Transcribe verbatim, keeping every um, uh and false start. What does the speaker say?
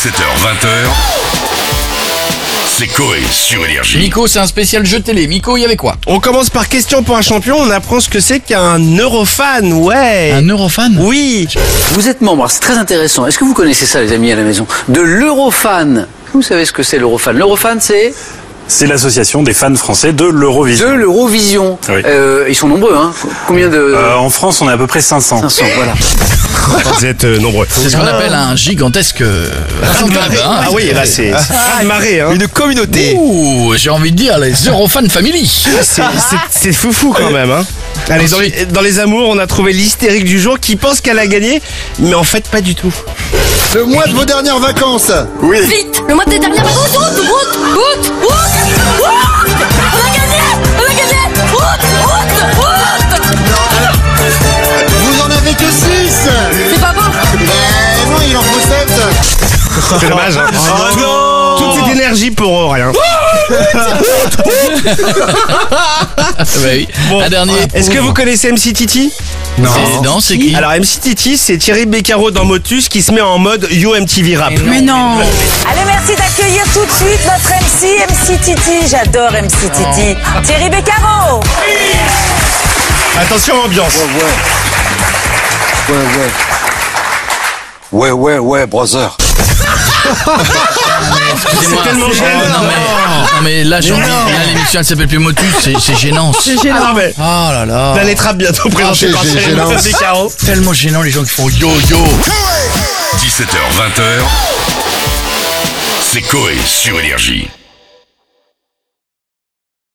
dix-sept heures vingt, c'est Coé sur Énergie. Miko, c'est un spécial jeu télé. Miko, il y avait quoi? On commence par question pour un champion, on apprend ce que c'est qu'un Eurofan, ouais. Un Eurofan? Oui. Vous êtes membre, c'est très intéressant. Est-ce que vous connaissez ça, les amis à la maison? De l'Eurofan. Vous savez ce que c'est l'Eurofan? L'Eurofan, c'est C'est l'association des fans français de l'Eurovision. de l'Eurovision. Oui. Euh, ils sont nombreux, hein. Combien de... Euh, en France, on est à peu près cinq cents. cinq cents, voilà. Vous êtes euh, nombreux. C'est ce qu'on appelle un gigantesque euh, fan club, hein. Ah oui, là c'est c'est marée, hein. Une communauté. Ouh, j'ai envie de dire les Eurofan Family. C'est- c'est- C'est foufou quand même, hein. Allez, dans les, dans les amours, on a trouvé l'hystérique du jour qui pense qu'elle a gagné, mais en fait pas du tout. Le mois de vos dernières vacances. Oui. Vite, le mois des dernières vacances, route, route, route, route, route. On a gagné, on a gagné, route, route, route. Vous en avez que six. C'est pas bon. Mais non, il en faut sept. C'est dommage, hein. Oh Tout- non. Toute cette énergie pour rien. Bah oui. Bon, un dernier. Est-ce que vous connaissez M C Titi? C'est- Non, c'est qui? Alors M C Titi, c'est Thierry Beccaro dans Motus qui se met en mode Yo M T V Rap. Mais non. Allez, merci d'accueillir tout de suite notre M C, M C Titi. J'adore M C Titi. Thierry Beccaro. Attention ambiance. Ouais, ouais. Ouais, ouais, ouais, brother. Excusez-moi. C'est tellement Oh, gênant. non, mais, non mais là j'ai envie. Là l'émission elle s'appelle plus Motus, c'est c'est gênant. C'est gênant. Ah, mais Oh là là. la lettre A bientôt présentée c'est- par c'est Thierry gênant. Beccaro. Tellement gênant les gens qui font yo yo. dix-sept heures vingt, c'est Coé sur Énergie.